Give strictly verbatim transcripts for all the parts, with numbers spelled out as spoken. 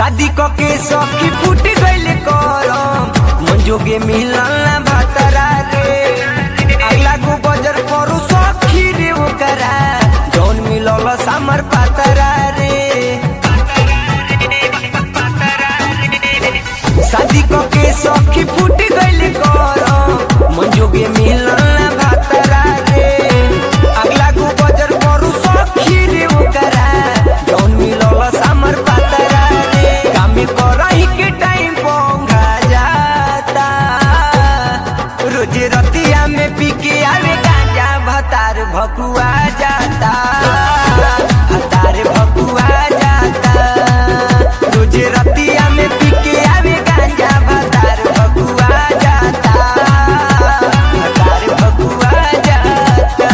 शादी क के सखी फूट गइल करम मन जोगे मिलल ना भातरा रे अगला को बजर करू सखी रे ओकरा जौन मिलल सामर पातरा रे शादी क के सखी फूट गइल करम मन जोगे मिलल ना भातरा रे अगला को बजर करू सखी रे ओकरा जौन मिलल सामर पातरा रे काम करही के टाइम पोंगा जाता रोज रतिया में पी के आवे गांजा भतार भकुआ जाता भतार भकुआ जाता रोज रतिया में पी के आवे गांजा भतार भकुआ जाता भतार भकुआ जाता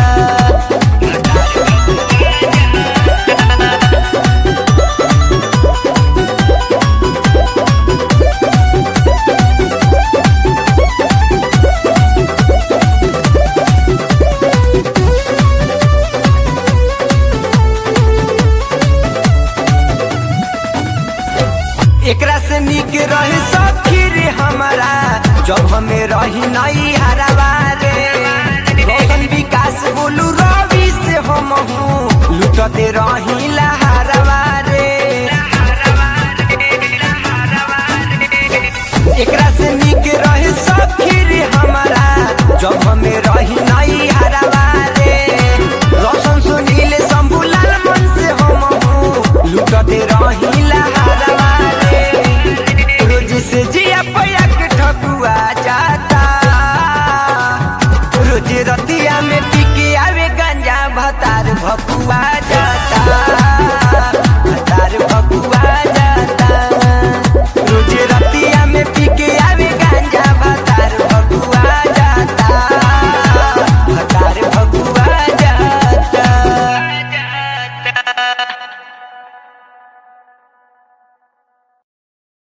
एकरा से निक रहे सखी रे हमारा जब हमें रही नई हरावा रे रोशन विकास बोलू रवि से हम हूँ लुटते रही